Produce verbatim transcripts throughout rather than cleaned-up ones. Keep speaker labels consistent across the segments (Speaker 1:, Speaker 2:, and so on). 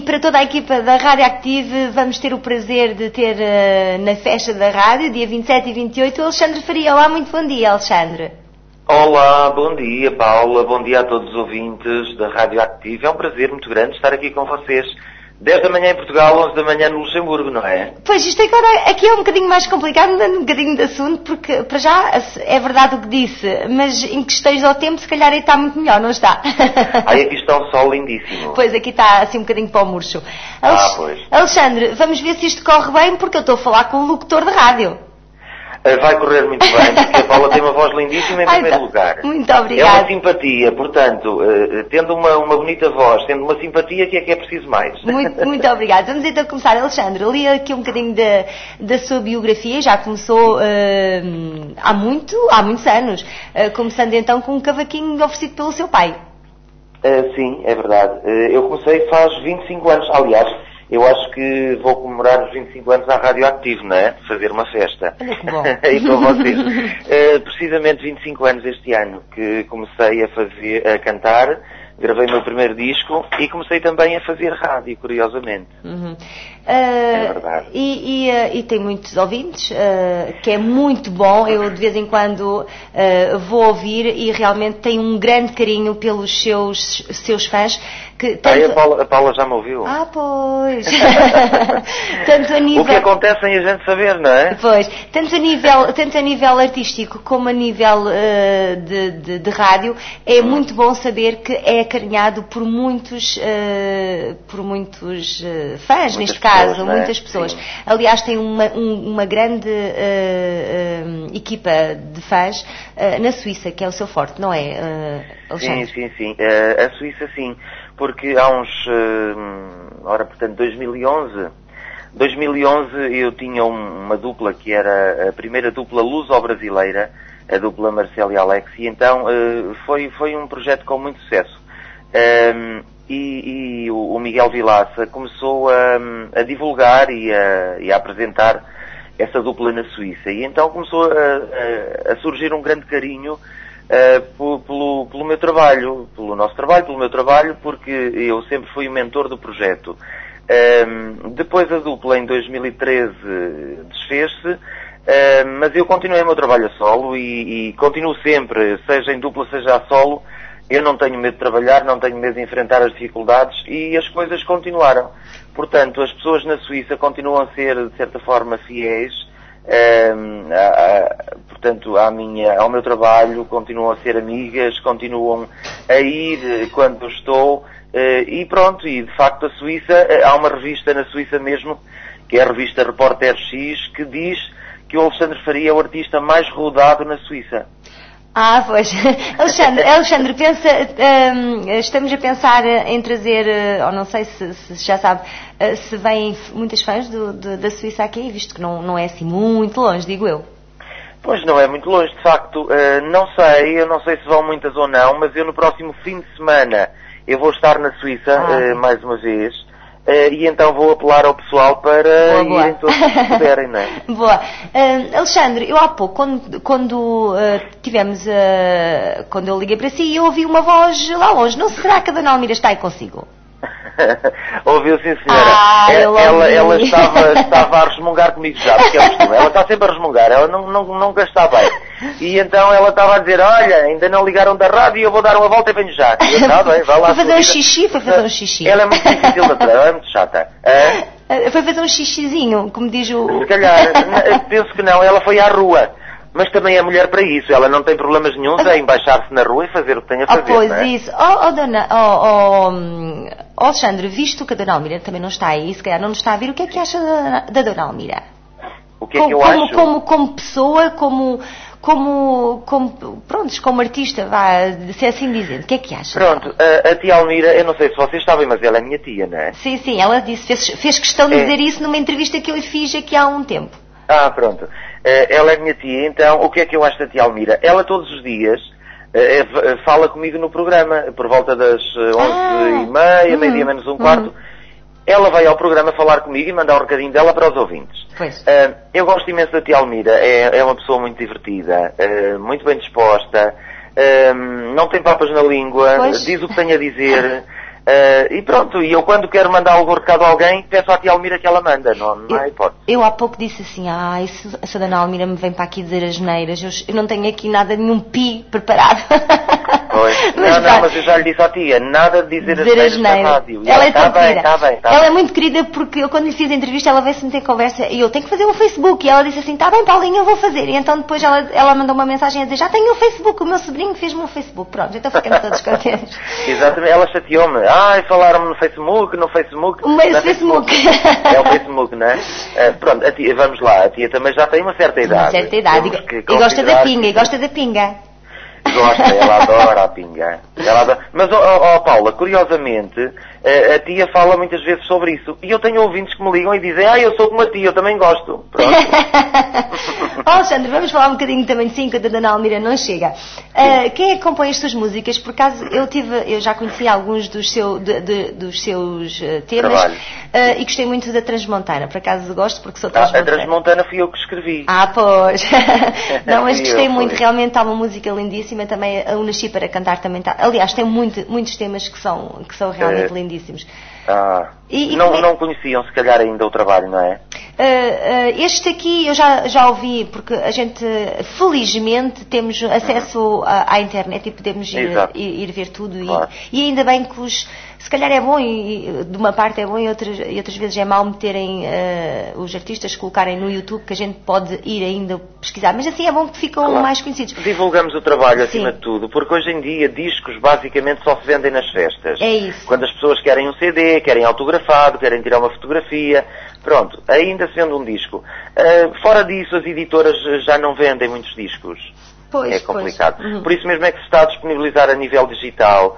Speaker 1: e para toda a equipa da Rádio Active, vamos ter o prazer de ter uh, na festa da rádio, dia vinte e sete e vinte e oito, o Alexandre Faria. Olá, muito bom dia, Alexandre.
Speaker 2: Olá, bom dia, Paula, bom dia a todos os ouvintes da Rádio Active. É um prazer muito grande estar aqui com vocês. dez da manhã em Portugal, onze da manhã no Luxemburgo, não é?
Speaker 1: Pois, isto agora aqui é um bocadinho mais complicado, mudando um bocadinho de assunto, porque para já é verdade o que disse, mas em questões ao tempo, se calhar aí está muito melhor, não está?
Speaker 2: Aí aqui está um sol lindíssimo.
Speaker 1: Pois, aqui está assim um bocadinho para o murcho. Alex...
Speaker 2: Ah, pois.
Speaker 1: Alexandre, vamos ver se isto corre bem, porque eu estou a falar com o locutor de rádio.
Speaker 2: Vai correr muito bem, porque a Paula tem uma voz lindíssima em
Speaker 1: Ai,
Speaker 2: primeiro
Speaker 1: tá.
Speaker 2: lugar.
Speaker 1: Muito obrigada.
Speaker 2: É uma simpatia, portanto, tendo uma, uma bonita voz, tendo uma simpatia, que é que é preciso mais?
Speaker 1: Muito, muito obrigada. Vamos então começar. Alexandre, li aqui um bocadinho da, da sua biografia, já começou uh, há muito, há muitos anos, uh, começando então com um cavaquinho oferecido pelo seu pai.
Speaker 2: Uh, sim, é verdade. Uh, eu comecei faz vinte e cinco anos, aliás, eu acho que vou comemorar os vinte e cinco anos à Rádio Active, não é? Fazer uma festa.
Speaker 1: Olha que bom.
Speaker 2: E para vocês. Uh, precisamente vinte e cinco anos este ano que comecei a fazer, a cantar, gravei o meu primeiro disco e comecei também a fazer rádio, curiosamente.
Speaker 1: Uhum. Uh,
Speaker 2: é verdade.
Speaker 1: E, e, uh, e tem muitos ouvintes, uh, que é muito bom. Eu de vez em quando uh, vou ouvir e realmente tenho um grande carinho pelos seus, seus fãs. Que tanto...
Speaker 2: Ah, a Paula, a Paula já me ouviu.
Speaker 1: Ah, pois. Tanto a nível...
Speaker 2: O que acontece sem a gente saber, não é?
Speaker 1: Pois. Tanto a nível, tanto a nível artístico como a nível uh, de, de, de rádio, é hum. muito bom saber que é acarinhado por muitos, uh, por muitos uh, fãs, muitas neste
Speaker 2: pessoas,
Speaker 1: caso,
Speaker 2: é?
Speaker 1: muitas pessoas.
Speaker 2: Sim.
Speaker 1: Aliás, tem uma, um, uma grande uh, uh, equipa de fãs uh, na Suíça, que é o seu forte, não é, uh, Alexandre?
Speaker 2: Sim, sim, sim. Uh, a Suíça, sim. Porque há uns, uh, ora, portanto, dois mil e onze, dois mil e onze eu tinha um, uma dupla que era a primeira dupla luso-brasileira, a dupla Marcelo e Alex, e então uh, foi, foi um projeto com muito sucesso. Um, e, e o Miguel Vilaça começou a, a divulgar e a, e a apresentar essa dupla na Suíça. E então começou a, a, a surgir um grande carinho uh, pelo, pelo meu trabalho, pelo nosso trabalho, pelo meu trabalho, porque eu sempre fui o mentor do projeto. Um, depois a dupla em dois mil e treze desfez-se, uh, mas eu continuei o meu trabalho a solo e, e continuo sempre, seja em dupla, seja a solo. Eu não tenho medo de trabalhar, não tenho medo de enfrentar as dificuldades e as coisas continuaram. Portanto, as pessoas na Suíça continuam a ser, de certa forma, fiéis, um, a, a, portanto, à minha, ao meu trabalho, continuam a ser amigas, continuam a ir quando estou, uh, e pronto, e de facto a Suíça, há uma revista na Suíça mesmo, que é a revista Repórter X, que diz que o Alexandre Faria é o artista mais rodado na Suíça.
Speaker 1: Ah, pois. Alexandre, Alexandre pensa, um, estamos a pensar em trazer, ou não sei se, se já sabe, se vêm muitas fãs do, do, da Suíça aqui, visto que não, não é assim muito longe, digo eu.
Speaker 2: Pois não é muito longe, de facto, uh, não sei, eu não sei se vão muitas ou não, mas eu no próximo fim de semana eu vou estar na Suíça, ah. uh, mais uma vez. Uh, e então vou apelar ao pessoal para boa, boa. irem todos se puderem, não é?
Speaker 1: Boa. Uh, Alexandre, eu há pouco, quando, quando uh, tivemos, uh, quando eu liguei para si, eu ouvi uma voz lá longe. Não será que a Dona Almira está aí consigo?
Speaker 2: Ouviu, sim, senhora.
Speaker 1: Ah,
Speaker 2: ela, ela, ela estava, estava a resmungar comigo já, porque é o costume. Ela está sempre a resmungar, ela não, não, nunca está bem. E então ela estava a dizer, olha, ainda não ligaram da rádio e eu vou dar uma volta e venho já. E eu, está bem, vai lá.
Speaker 1: Foi fazer um xixi, foi fazer um xixi.
Speaker 2: Ela é muito difícil de ela é muito chata. É?
Speaker 1: Foi fazer um xixizinho, como diz o...
Speaker 2: Se calhar, penso que não, ela foi à rua. Mas também é mulher para isso, ela não tem problemas nenhums em baixar-se na rua e fazer o que tem a fazer.
Speaker 1: Oh, pois,
Speaker 2: não é?
Speaker 1: isso. Oh, oh, dona, oh, oh, Alexandre, visto que a Dona Almira também não está aí, se calhar não nos está a vir, o que é que acha da, da Dona Almira?
Speaker 2: O que é
Speaker 1: como,
Speaker 2: que eu
Speaker 1: como,
Speaker 2: acho?
Speaker 1: Como, como pessoa, como, como, como, prontos, como artista, vá, se é assim dizendo, o que é que acha?
Speaker 2: Pronto, a, a tia Almira, eu não sei se vocês sabem, mas ela é minha tia, não é?
Speaker 1: Sim, sim, ela disse, fez, fez questão de
Speaker 2: é.
Speaker 1: dizer isso numa entrevista que eu lhe fiz aqui há um tempo.
Speaker 2: Ah, pronto. Uh, ela é minha tia, então, o que é que eu acho da tia Almira? Ela todos os dias uh, fala comigo no programa, por volta das onze
Speaker 1: ah,
Speaker 2: e meia,
Speaker 1: hum,
Speaker 2: meio-dia menos um quarto.
Speaker 1: Hum.
Speaker 2: Ela vai ao programa falar comigo e mandar um recadinho dela para os ouvintes.
Speaker 1: Pois.
Speaker 2: Uh, eu gosto imenso da tia Almira, é, é uma pessoa muito divertida, uh, muito bem disposta, uh, não tem papas na língua,
Speaker 1: pois.
Speaker 2: diz o que tem a dizer. Uh, e pronto, e eu quando quero mandar algum recado a alguém, peço à tia Almira que ela manda, não, não há hipótese.
Speaker 1: Eu há pouco disse assim, ah, se, se a dona Almira me vem para aqui dizer as neiras, eu, eu não tenho aqui nada, nenhum pi preparado.
Speaker 2: Pois, mas, não, não, mas eu já lhe disse à tia, nada de dizer,
Speaker 1: dizer
Speaker 2: as neiras na rádio.
Speaker 1: Ela, ela é
Speaker 2: tá
Speaker 1: tão
Speaker 2: bem, tá bem, tá
Speaker 1: ela
Speaker 2: bem.
Speaker 1: é muito querida porque eu quando lhe fiz a entrevista ela veio-se meter conversa e eu tenho que fazer um Facebook e ela disse assim, tá bem Paulinho, eu vou fazer. E então depois ela, ela mandou uma mensagem a dizer, já tenho um Facebook, o meu sobrinho fez-me um Facebook. Pronto, então ficamos todos contentes.
Speaker 2: Exatamente, ela chateou-me, ai, falaram-me no Facebook, no Facebook.
Speaker 1: O meu Facebook.
Speaker 2: É o Facebook, não é? Uh, pronto, a tia, vamos lá, a tia também já tem uma certa idade.
Speaker 1: Uma certa idade, e, e gosta da pinga, que... e gosta da pinga.
Speaker 2: Gosta, ela adora a pinga. Ela adora. Mas, ó oh, oh, Paula, curiosamente, a, a tia fala muitas vezes sobre isso. E eu tenho ouvintes que me ligam e dizem, ah, eu sou como a tia, eu também gosto. Pronto.
Speaker 1: Oh, Alexandre, vamos falar um bocadinho também de sim, quando a Dona Almira não chega. Uh, quem é que compõe as suas músicas? Por acaso, eu tive, eu já conheci alguns dos, seu, de, de, dos seus uh, temas uh, e gostei muito da Transmontana. Por acaso gosto porque sou Transmontana.
Speaker 2: Ah, a Transmontana fui eu que escrevi.
Speaker 1: Ah, pois. Não, mas gostei
Speaker 2: eu,
Speaker 1: muito,
Speaker 2: foi.
Speaker 1: realmente está uma música lindíssima. Também o Nasci para Cantar também está. Aliás, tem muito, muitos temas que são, que são realmente é. lindíssimos.
Speaker 2: Ah,
Speaker 1: e, e
Speaker 2: não,
Speaker 1: também...
Speaker 2: não conheciam se calhar ainda o trabalho, não é?
Speaker 1: Uh, uh, este aqui eu já, já ouvi, porque a gente felizmente temos acesso à, à internet e podemos ir, ir, ir ver tudo claro. e, e ainda bem que os, se calhar é bom e de uma parte é bom e outras, e outras vezes é mau meterem uh, os artistas colocarem no YouTube que a gente pode ir ainda pesquisar, mas assim é bom que ficam claro. mais conhecidos.
Speaker 2: Divulgamos o trabalho
Speaker 1: Sim.
Speaker 2: acima de tudo, porque hoje em dia discos basicamente só se vendem nas festas.
Speaker 1: É isso.
Speaker 2: Quando as pessoas querem um C D, querem autografado, querem tirar uma fotografia, pronto, ainda se vende um disco. Uh, fora disso, as editoras já não vendem muitos discos.
Speaker 1: Pois,
Speaker 2: é complicado.
Speaker 1: Pois. Uhum.
Speaker 2: Por isso mesmo é que se está a disponibilizar a nível digital,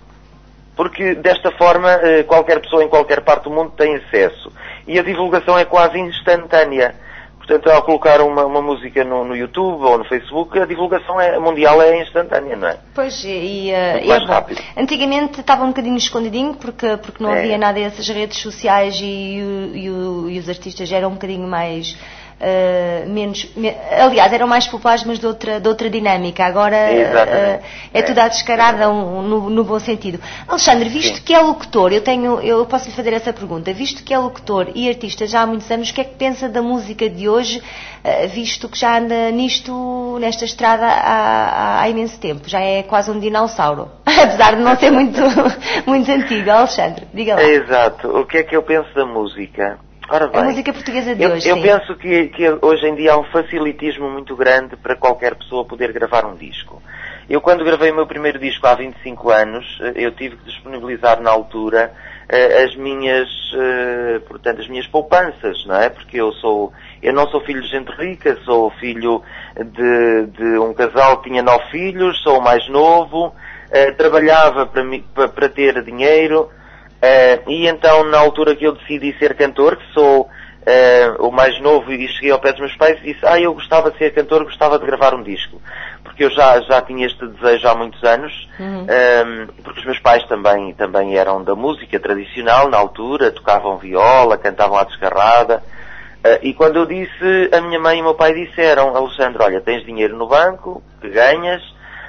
Speaker 2: porque desta forma uh, qualquer pessoa em qualquer parte do mundo tem acesso. E a divulgação é quase instantânea. Portanto, ao colocar uma, uma música no, no YouTube ou no Facebook, a divulgação é, mundial é instantânea, não é?
Speaker 1: Pois, e, uh,
Speaker 2: mais
Speaker 1: é
Speaker 2: rápido.
Speaker 1: Antigamente estava um bocadinho escondidinho, porque, porque não
Speaker 2: é.
Speaker 1: havia nada dessas redes sociais e, e, e, e os artistas eram um bocadinho mais... Uh, menos, me, aliás, eram mais populares, mas de outra, de outra dinâmica. Agora uh, é, é tudo à descarada, um, no, no bom sentido. Alexandre, visto Sim. que é locutor, eu, tenho, eu posso lhe fazer essa pergunta, visto que é locutor e artista já há muitos anos, o que é que pensa da música de hoje, uh, visto que já anda nisto, nesta estrada há, há imenso tempo, já é quase um dinossauro, apesar de não ser muito, muito antigo. Alexandre, diga lá.
Speaker 2: É, exato. O que é que eu penso da música? Ora bem,
Speaker 1: a música portuguesa de
Speaker 2: eu,
Speaker 1: hoje,
Speaker 2: eu
Speaker 1: sim.
Speaker 2: penso que, que hoje em dia há um facilitismo muito grande para qualquer pessoa poder gravar um disco. Eu quando gravei o meu primeiro disco há vinte e cinco anos, eu tive que disponibilizar na altura as minhas, portanto, as minhas poupanças, não é? Porque eu sou, eu não sou filho de gente rica, sou filho de, de um casal que tinha nove filhos, sou o mais novo, trabalhava para, para, para ter dinheiro. Uh, e então, na altura que eu decidi ser cantor, que sou uh, o mais novo, e cheguei ao pé dos meus pais e disse, ah, eu gostava de ser cantor, gostava de gravar um disco. Porque eu já, já tinha este desejo há muitos anos, uhum. um, porque os meus pais também, também eram da música tradicional na altura, tocavam viola, cantavam à descarrada. Uh, e quando eu disse, a minha mãe e o meu pai disseram, Alexandre, olha, tens dinheiro no banco, que ganhas,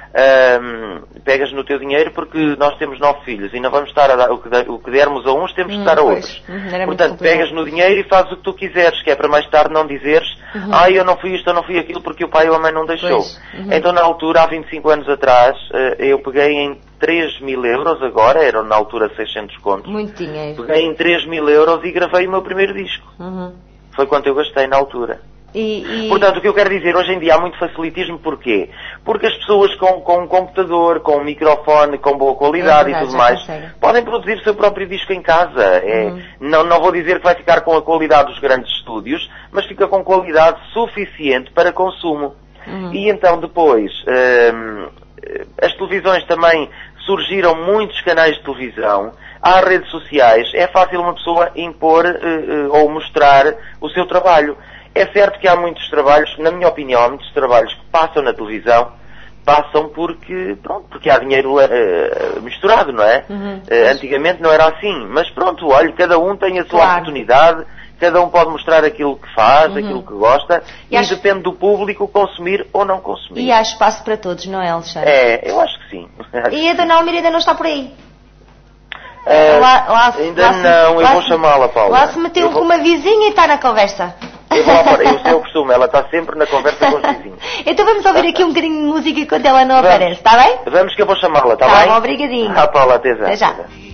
Speaker 2: Um, pegas no teu dinheiro porque nós temos nove filhos e não vamos estar a dar, o que, o que dermos a uns temos de
Speaker 1: hum,
Speaker 2: dar a
Speaker 1: pois.
Speaker 2: outros.
Speaker 1: Uhum,
Speaker 2: portanto, pegas no dinheiro e fazes o que tu quiseres, que é para mais tarde não dizeres uhum. ah, eu não fui isto, eu não fui aquilo porque o pai ou a mãe não deixou. Uhum. Então, na altura, há vinte e cinco anos atrás, eu peguei em três mil euros agora, eram na altura seiscentos contos.
Speaker 1: Muito dinheiro.
Speaker 2: Peguei em três mil euros e gravei o meu primeiro disco.
Speaker 1: Uhum.
Speaker 2: Foi quanto eu gastei na altura.
Speaker 1: E, e...
Speaker 2: Portanto, o que eu quero dizer, hoje em dia há muito facilitismo, porquê? Porque as pessoas com, com um computador, com um microfone, com boa qualidade é verdade, e tudo mais, consegue. podem produzir o seu próprio disco em casa. É, uhum. não, não vou dizer que vai ficar com a qualidade dos grandes estúdios, mas fica com qualidade suficiente para consumo. Uhum. E então depois, hum, as televisões também surgiram muitos canais de televisão, há redes sociais, é fácil uma pessoa impor uh, uh, ou mostrar o seu trabalho. É certo que há muitos trabalhos, na minha opinião, há muitos trabalhos que passam na televisão, passam porque, pronto, porque há dinheiro uh, misturado, não é? Uhum. Uh, antigamente não era assim, mas pronto, olha, cada um tem a sua claro. oportunidade, cada um pode mostrar aquilo que faz, uhum. aquilo que gosta, e, e acho... depende do público consumir ou não consumir.
Speaker 1: E há espaço para todos, não é, Alexandre?
Speaker 2: É, eu acho que sim.
Speaker 1: E a Dona Almira ainda não está por aí?
Speaker 2: Uh,
Speaker 1: lá, lá,
Speaker 2: ainda
Speaker 1: lá
Speaker 2: não,
Speaker 1: se,
Speaker 2: eu vou chamá-la, Paula.
Speaker 1: Lá se meteu
Speaker 2: vou...
Speaker 1: com uma vizinha e está na conversa.
Speaker 2: Eu, vou lá fora. Eu sei o costume, ela está sempre na conversa com os vizinhos.
Speaker 1: Então vamos ouvir aqui um bocadinho de música enquanto ela não
Speaker 2: vamos,
Speaker 1: aparece, está bem?
Speaker 2: Vamos que eu vou chamá-la, está
Speaker 1: tá
Speaker 2: bem?
Speaker 1: Bom, obrigadinho.
Speaker 2: Ah, Paula, até já.
Speaker 1: Até já.
Speaker 2: Até já.